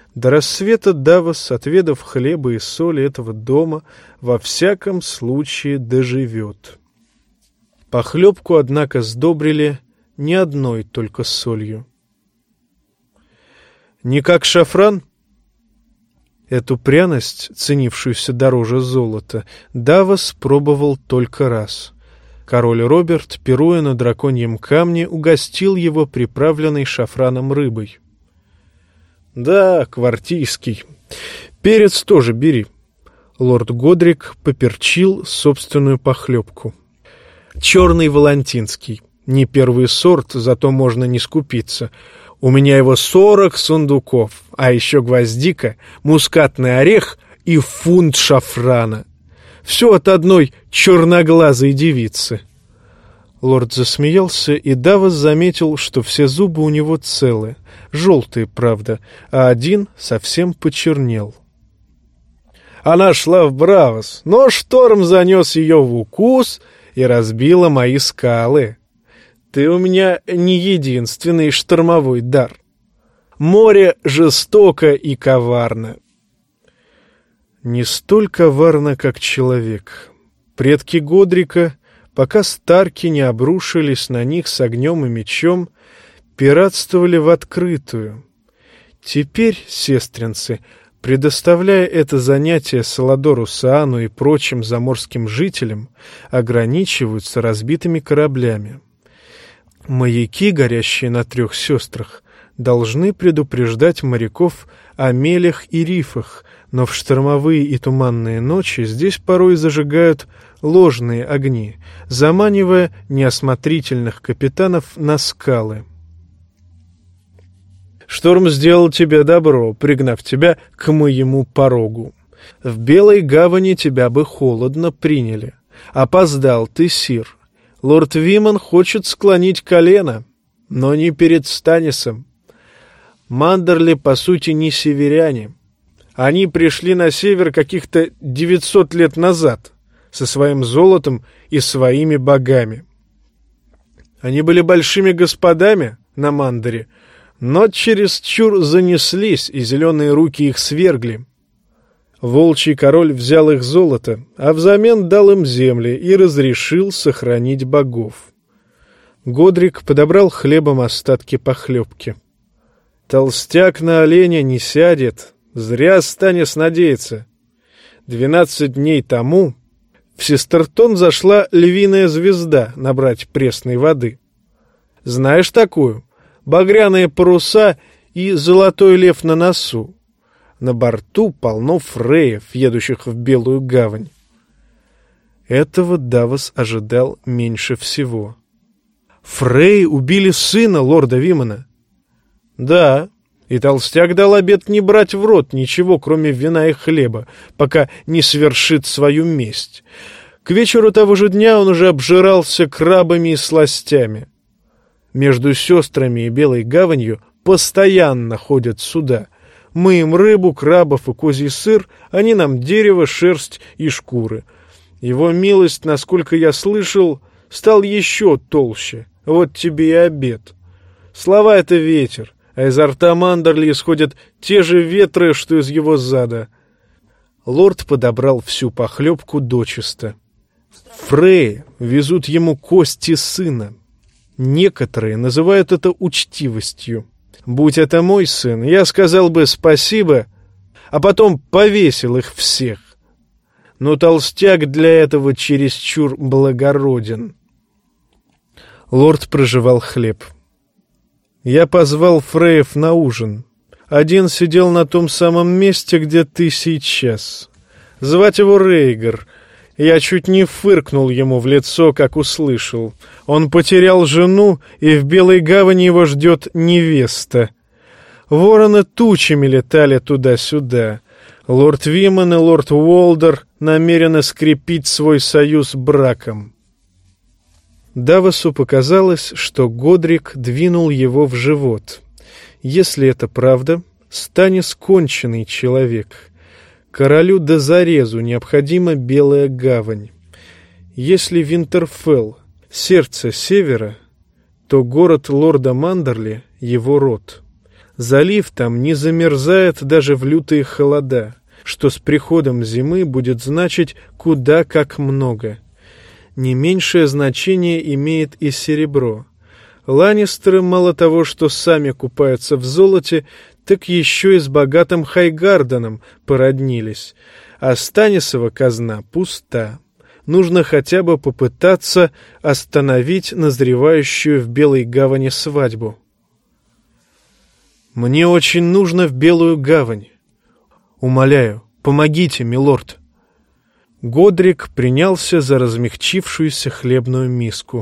До рассвета Давос, отведав хлеба и соли этого дома, во всяком случае доживет. Похлебку, однако, сдобрили не одной только солью. Не как шафран? Эту пряность, ценившуюся дороже золота, Давос пробовал только раз. Король Роберт, пируя на драконьем камне, угостил его приправленной шафраном рыбой. «Да, квартийский. Перец тоже бери». Лорд Годрик поперчил собственную похлебку. «Черный валентинский. Не первый сорт, зато можно не скупиться. У меня его 40 сундуков, а еще гвоздика, мускатный орех и фунт шафрана. Все от одной черноглазой девицы». Лорд засмеялся, и Давос заметил, что все зубы у него целы, желтые, правда, а один совсем почернел. Она шла в Бравос, но шторм занес ее в укус и разбила мои скалы. Ты у меня не единственный штормовой дар. Море жестоко и коварно. Не столь коварно, как человек. Предки Годрика, пока Старки не обрушились на них с огнем и мечом, пиратствовали в открытую. Теперь, сестринцы, предоставляя это занятие Саладору Саану и прочим заморским жителям, ограничиваются разбитыми кораблями. Маяки, горящие на 3 сестрах, должны предупреждать моряков о мелях и рифах, но в штормовые и туманные ночи здесь порой зажигают ложные огни, заманивая неосмотрительных капитанов на скалы. Шторм сделал тебе добро, пригнав тебя к моему порогу. В Белой гавани тебя бы холодно приняли. Опоздал ты, сир. Лорд Вимон хочет склонить колено, но не перед Станисом. Мандерли, по сути, не северяне. Они пришли на север каких-то 900 лет назад со своим золотом и своими богами. Они были большими господами на Мандере, но чересчур занеслись, и зеленые руки их свергли. Волчий король взял их золото, а взамен дал им земли и разрешил сохранить богов. Годрик подобрал хлебом остатки похлебки. Толстяк на оленя не сядет, зря Станис надеется. 12 дней тому в Сестертон зашла львиная звезда набрать пресной воды. Знаешь такую? Багряные паруса и золотой лев на носу. На борту полно фреев, едущих в Белую гавань. Этого Давос ожидал меньше всего. Фреи убили сына лорда Вимона. Да, и толстяк дал обет не брать в рот ничего, кроме вина и хлеба, пока не свершит свою месть. К вечеру того же дня он уже обжирался крабами и сластями. Между сестрами и Белой гаванью постоянно ходят суда. Мы им рыбу, крабов и козий сыр, они нам дерево, шерсть и шкуры. Его милость, насколько я слышал, стал еще толще. Вот тебе и обед. Слова — это ветер, а изо рта Мандерли исходят те же ветры, что из его зада. Лорд подобрал всю похлебку дочисто. Фреи везут ему кости сына. Некоторые называют это учтивостью. Будь это мой сын, я сказал бы спасибо, а потом повесил их всех. Но толстяк для этого чересчур благороден. Лорд прожевал хлеб. Я позвал фреев на ужин. Один сидел на том самом месте, где ты сейчас. Звать его Рейгар. Я чуть не фыркнул ему в лицо, как услышал. Он потерял жену, и в Белой гавани его ждет невеста. Вороны тучами летали туда-сюда. Лорд Вимон и лорд Уолдер намерены скрепить свой союз браком. Давосу показалось, что Годрик двинул его в живот. Если это правда, Станис конченый человек. Королю до зарезу необходима Белая гавань. Если Винтерфелл — сердце севера, то город лорда Мандерли — его род. Залив там не замерзает даже в лютые холода, что с приходом зимы будет значить куда как много. Не меньшее значение имеет и серебро. Ланнистеры мало того, что сами купаются в золоте, так еще и с богатым Хайгарденом породнились, а Станисова казна пуста. Нужно хотя бы попытаться остановить назревающую в Белой Гавани свадьбу. «Мне очень нужно в Белую Гавань. Умоляю, помогите, милорд». Годрик принялся за размягчившуюся хлебную миску.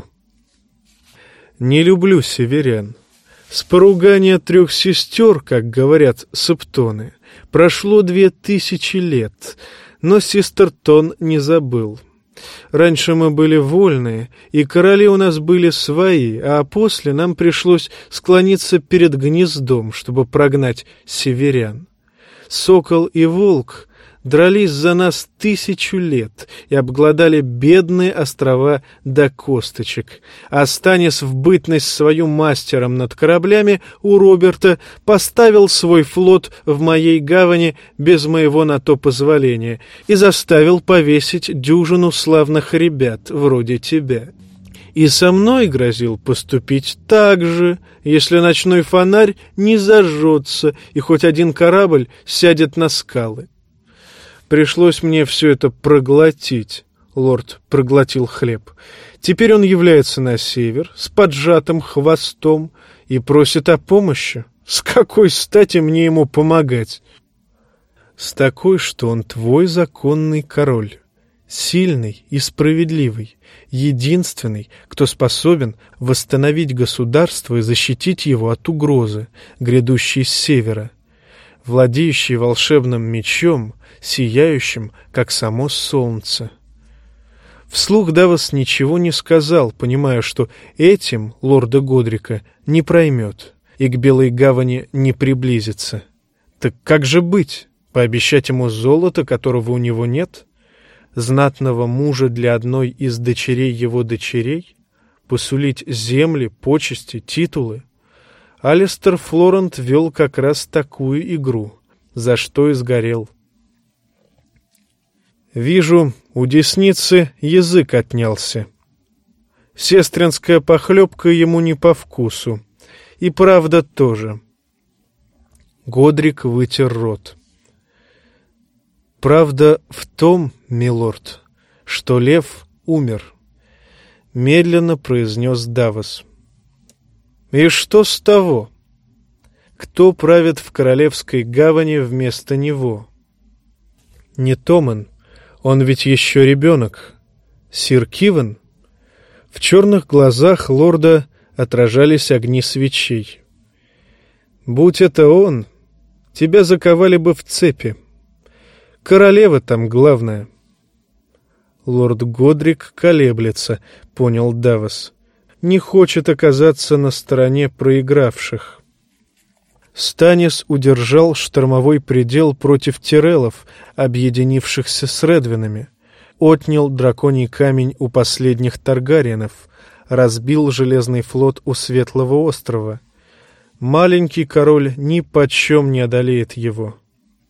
«Не люблю северян. С поругания 3 сестер, как говорят септоны, прошло 2000 лет, но Систертон не забыл. Раньше мы были вольные, и короли у нас были свои, а после нам пришлось склониться перед гнездом, чтобы прогнать северян. Сокол и волк дрались за нас 1000 лет и обглодали бедные острова до косточек. А Станис в бытность свою мастером над кораблями у Роберта поставил свой флот в моей гавани без моего на то позволения и заставил повесить дюжину славных ребят вроде тебя. И со мной грозил поступить так же, если ночной фонарь не зажжется и хоть один корабль сядет на скалы. Пришлось мне все это проглотить. Лорд проглотил хлеб. Теперь он является на север с поджатым хвостом и просит о помощи. С какой стати мне ему помогать? С такой, что он твой законный король. Сильный и справедливый. Единственный, кто способен восстановить государство и защитить его от угрозы, грядущей с севера. Владеющий волшебным мечом, сияющим, как само солнце. Вслух Давос ничего не сказал, понимая, что этим лорда Годрика не проймет и к Белой Гавани не приблизится. Так как же быть? Пообещать ему золото, которого у него нет? Знатного мужа для одной из дочерей его дочерей? Посулить земли, почести, титулы? Алистер Флорент вел как раз такую игру, за что и сгорел. Вижу, у десницы язык отнялся. Сестринская похлебка ему не по вкусу, и правда тоже. Годрик вытер рот. Правда в том, милорд, что лев умер, медленно произнес Давос. И что с того? Кто правит в Королевской гавани вместо него? Не Томmen, он ведь еще ребенок. Сир Кивен? В черных глазах лорда отражались огни свечей. Будь это он, тебя заковали бы в цепи. Королева там главная. Лорд Годрик колеблется, понял Давос. Не хочет оказаться на стороне проигравших. Станис удержал штормовой предел против тиреллов, объединившихся с редвинами, отнял драконий камень у последних таргариенов, разбил железный флот у Светлого острова. Маленький король ни почем не одолеет его.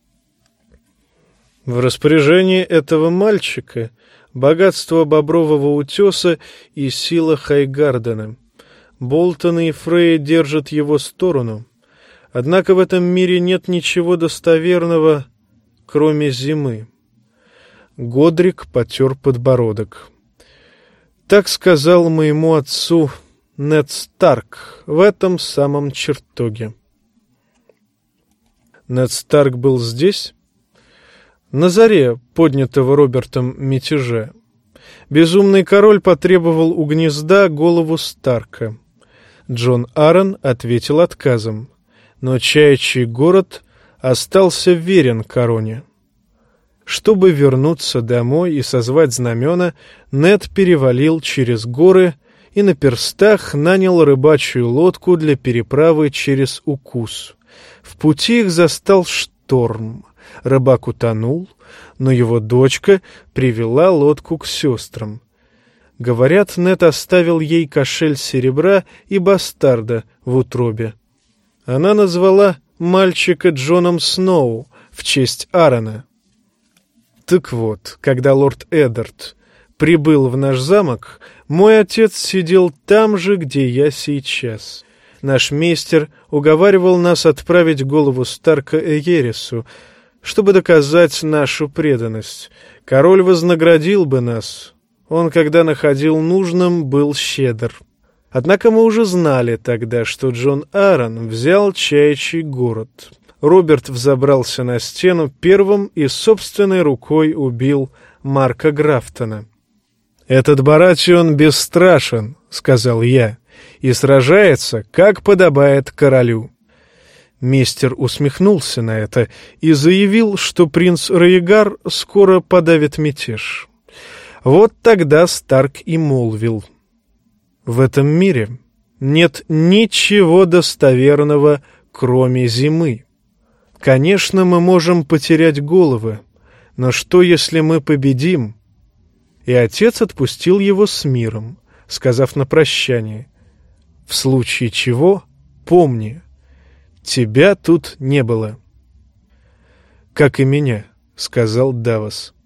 В распоряжении этого мальчика богатство Бобрового утеса и сила Хайгардена. Болтоны и Фрей держат его сторону. Однако в этом мире нет ничего достоверного, кроме зимы. Годрик потер подбородок. Так сказал моему отцу Нед Старк в этом самом чертоге. Нед Старк был здесь? На заре поднятого Робертом мятежа. Безумный король потребовал у гнезда голову Старка. Джон Аррен ответил отказом, но Чаячий город остался верен короне. Чтобы вернуться домой и созвать знамена, Нед перевалил через горы и на перстах нанял рыбачью лодку для переправы через Укус. В пути их застал шторм. Рыбак утонул, но его дочка привела лодку к сестрам. Говорят, Нед оставил ей кошель серебра и бастарда в утробе. Она назвала мальчика Джоном Сноу в честь Аарона. Так вот, когда лорд Эддард прибыл в наш замок, мой отец сидел там же, где я сейчас. Наш мейстер уговаривал нас отправить голову Старка Эйерису, чтобы доказать нашу преданность. Король вознаградил бы нас. Он, когда находил нужным, был щедр. Однако мы уже знали тогда, что Джон Аарон взял Чаячий город. Роберт взобрался на стену первым и собственной рукой убил Марка Графтона. «Этот Баратион бесстрашен», — сказал я, — «и сражается, как подобает королю». Мистер усмехнулся на это и заявил, что принц Рейгар скоро подавит мятеж. Вот тогда Старк и молвил: «В этом мире нет ничего достоверного, кроме зимы. Конечно, мы можем потерять головы, но что, если мы победим?» И отец отпустил его с миром, сказав на прощание: «В случае чего, помни, тебя тут не было». «Как и меня», — сказал Давос.